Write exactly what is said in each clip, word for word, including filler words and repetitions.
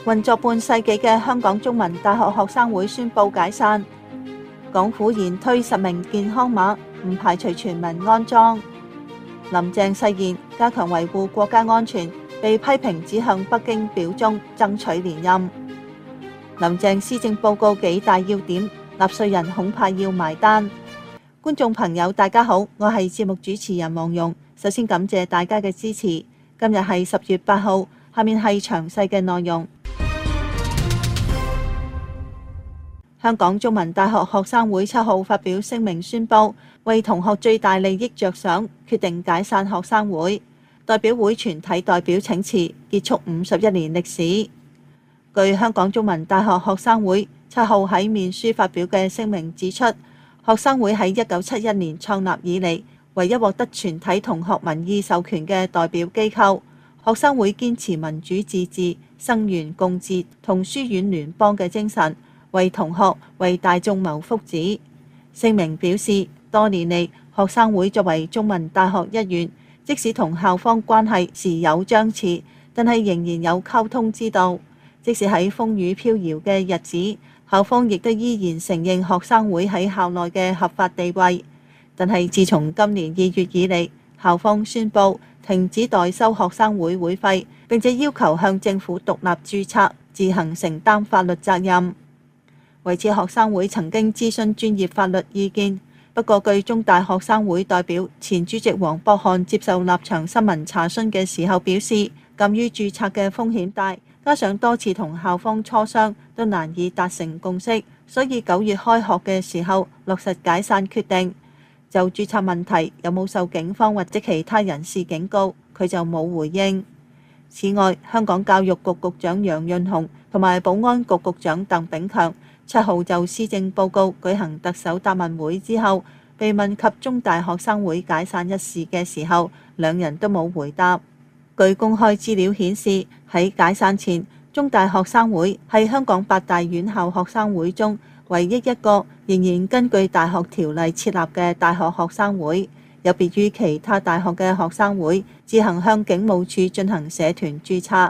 運作半世紀嘅香港中文大學學生會宣布解散。港府延推實名健康碼，唔排除全民安裝。林鄭誓言加強維護國家安全，被批評只向北京表忠爭取連任。林鄭施政報告幾大要點，納稅人恐怕要埋單。觀眾朋友大家好，我係節目主持人黃蓉。首先感謝大家嘅支持。今日係十月八號，下面係詳細嘅內容。香港中文大學學生會七號發表聲明宣布，為同學最大利益着想，決定解散學生會。代表會全體代表請辭，結束五十一年歷史。據香港中文大學學生會七號喺面書發表嘅聲明指出，學生會喺一九七一年創立以嚟，唯一獲得全體同學民意授權嘅代表機構。學生會堅持民主自治、生源共治同書院聯邦嘅精神，為同學、為大眾謀福祉。聲明表示，多年嚟，學生會作為中文大學一員，即使同校方關係時有張弛，但係仍然有溝通之道。即使喺風雨飄搖嘅日子，校方亦都依然承認學生會喺校內嘅合法地位。但係自從今年二月以嚟，校方宣布停止代收學生會會費，並且要求向政府獨立註冊，自行承擔法律責任。為此，學生會曾經諮詢專業法律意見。不過，據中大學生會代表前主席黃博漢接受立場新聞查詢嘅時候表示，鑑於註冊嘅風險大，加上多次同校方磋商都難以達成共識，所以九月開學嘅時候落實解散決定。就註冊問題有冇受警方或者其他人士警告，佢就冇回應。此外，香港教育局局長楊潤雄同埋保安局局長鄧炳強七號就施政報告舉行特首答問會之後，被問及中大學生會解散一事嘅時候，兩人都冇回答。據公開資料顯示，喺解散前，中大學生會係香港八大院校學生會中唯一一個仍然根據大學條例設立嘅大學學生會，有別於其他大學嘅學生會自行向警務處進行社團註冊。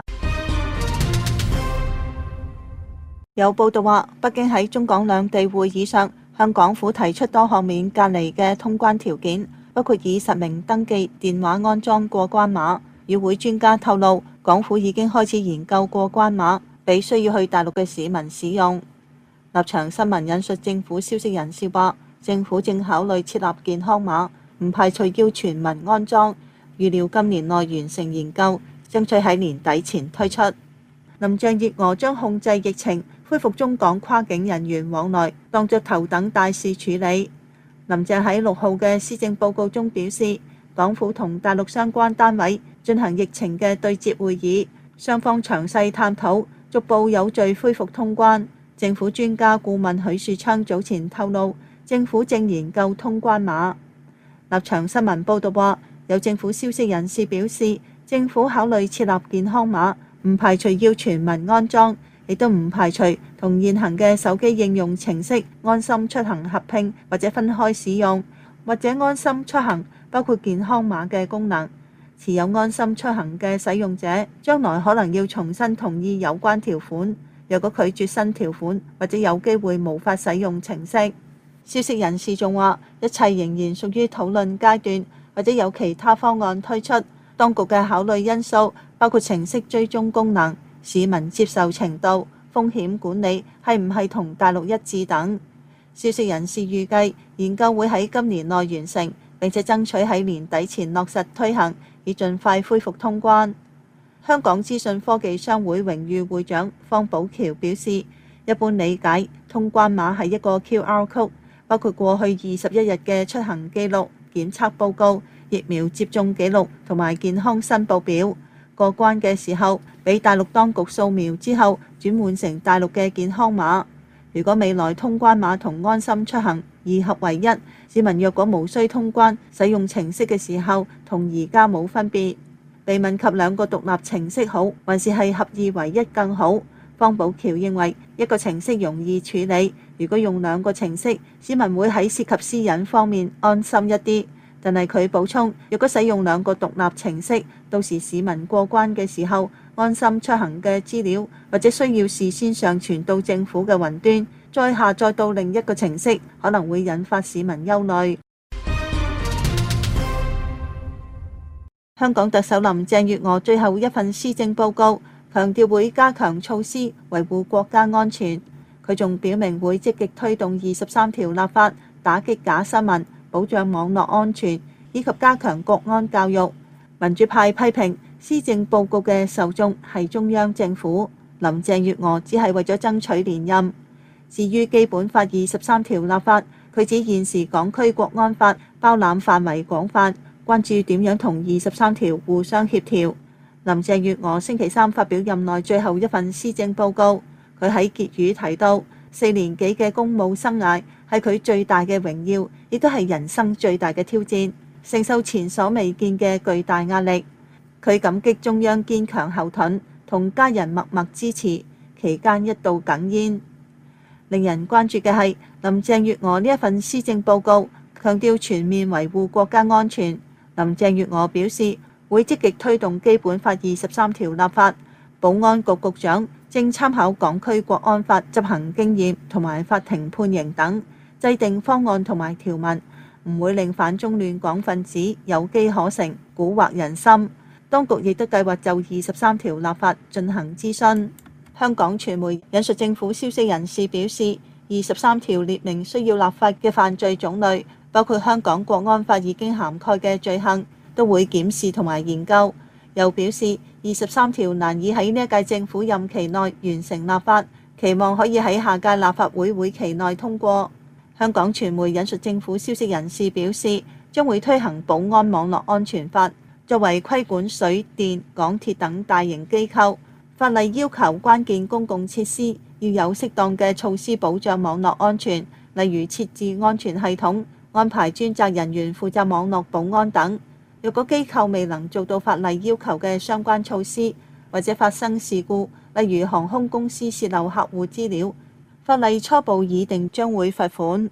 有報道話，北京喺中港兩地會議上向港府提出多項免隔離嘅通關條件，包括以實名登記、電話安裝過關碼。與會專家透露，港府已經開始研究過關碼，俾需要去大陸嘅市民使用。立場新聞引述政府消息人士話，政府正考慮設立健康碼，唔排除要全民安裝，預料今年內完成研究，爭取喺年底前推出。林鄭月娥將控制疫情、恢復中港跨境人員往來當作頭等大事處理。林鄭喺六號嘅施政報告中表示，港府同大陸相關單位進行疫情嘅對接會議，雙方詳細探討逐步有序恢復通關。政府專家顧問許樹昌早前透露，政府正研究通關碼。立場新聞報導話，有政府消息人士表示，政府考慮設立健康碼，唔排除要全民安裝，亦都唔排除同現行嘅手機應用程式安心出行合併或者分開使用，或者安心出行包括健康碼嘅功能。持有安心出行嘅使用者，將來可能要重新同意有關條款。若果拒絕新條款，或者有機會無法使用程式。消息人士仲話，一切仍然屬於討論階段，或者有其他方案推出。當局嘅考慮因素包括程式追蹤功能、市民接受程度、風險管理係唔係同大陸一致等。消息人士預計研究會喺今年內完成，並且爭取喺年底前落實推行，以盡快恢復通關。香港資訊科技商會榮譽會長方寶橋表示，一般理解通關碼係一個 Q R code， 包括過去二十一日嘅出行記錄、檢測報告、疫苗接種記錄同埋健康申報表。過關嘅時候，俾大陸當局掃描之後，轉換成大陸嘅健康碼。如果未來通關碼同安心出行二合為一，市民若果無需通關，使用程式嘅時候，同而家冇分別。被問及兩個獨立程式好，還是係合二為一更好，方寶橋認為一個程式容易處理，如果用兩個程式，市民會喺涉及私隱方面安心一啲。 但係佢補充，若果使用兩個獨立程式，到時市民過關嘅時候，安心出行嘅資料或者需要事先上傳到政府嘅雲端，再下載到另一個程式，可能會引發市民憂慮。香港特首林鄭月娥最後一份施政報告強調會加強措施維護國家安全，佢仲表明會積極推動二十三條立法，打擊假新聞，保障網絡安全，以及加強國安教育。民主派批評施政報告嘅受眾係中央政府，林鄭月娥只係為咗爭取連任。至於基本法二十三條立法，佢指現時港區國安法包攬範圍廣泛，關注點樣同二十三條互相協調。林鄭月娥星期三發表任內最後一份施政報告，佢喺結語提到，四年幾嘅公務生涯係佢最大嘅榮耀，亦都係人生最大嘅挑戰，承受前所未見嘅巨大壓力。佢感激中央堅強後盾，同家人默默支持，期間一度哽咽。令人關注嘅係林鄭月娥呢一份施政報告，強調全面維護國家安全。林鄭月娥表示會積極推動基本法二十三條立法，保安局局長正參考港區國安法執行經驗同埋法庭判刑等，制定方案同埋條文，唔會令反中亂港分子有機可乘，蠱惑人心。當局亦都計劃就二十三條立法進行諮詢。香港傳媒引述政府消息人士表示，二十三條列明需要立法嘅犯罪種類，包括香港國安法已經涵蓋嘅罪行，都會檢視同埋研究。又表示二十三條難以喺呢一屆政府任期內完成立法，期望可以喺下屆立法會會期內通過。香港傳媒引述政府消息人士表示，將會推行保安網絡安全法，作為規管水電、港鐵等大型機構。法例要求關鍵公共設施要有適當嘅措施保障網絡安全，例如設置安全系統、安排專責人員負責網絡保安等。若果機構未能做到法例要求嘅相關措施，或者發生事故，例如航空公司洩漏客戶資料，法例初步擬定將會罰款。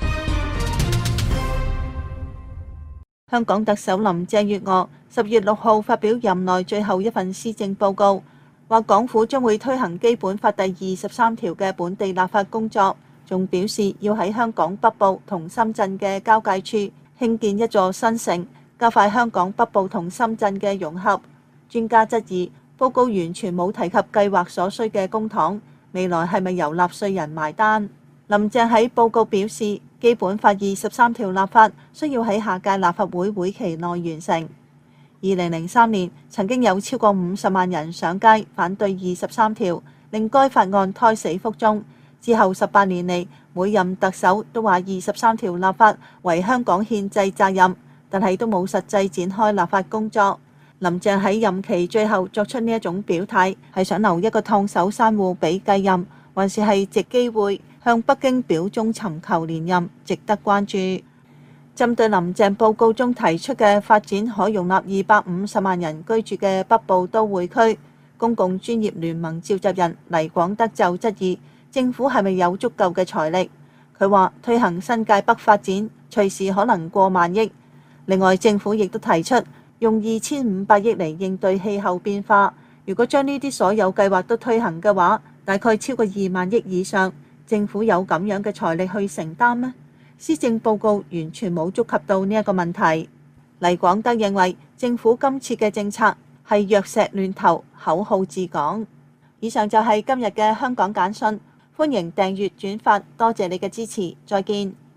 香港特首林鄭月娥十月六號發表任內最後一份施政報告，話港府將會推行基本法第二十三條嘅本地立法工作，仲表示要喺香港北部同深圳嘅交界處興建一座新城，加快香港北部同深圳嘅融合。專家質疑報告完全冇提及計劃所需嘅公帑，未來係咪由納稅人埋單？林鄭喺報告表示，基本法二十三條立法需要喺下屆立法會會期內完成。二零零三年曾經有超過五十萬人上街反對二十三條，令該法案胎死腹中。之後十八年嚟，每任特首都話二十三條立法為香港憲制責任，但係都冇實際展開立法工作。林鄭喺任期最後作出呢一種表態，係想留一個燙手山芋俾繼任，還是係藉機會向北京表忠尋求連任，值得關注。針對林鄭報告中提出嘅發展可容納二百五十萬人居住嘅北部都會區，公共專業聯盟召集人黎廣德就質疑政府係咪有足夠嘅財力。佢話推行新界北發展隨時可能過萬億。另外，政府亦都提出用二千五百億嚟應對氣候變化。如果將呢啲所有計劃都推行嘅話，大概超過二萬億以上。政府有咁樣嘅財力去承擔咩？施政報告完全冇觸及到呢一個問題。黎廣德認為政府今次嘅政策係藥石亂投，口號治港。以上就係今日嘅香港簡訊，歡迎訂閱轉發，多謝你嘅支持，再見。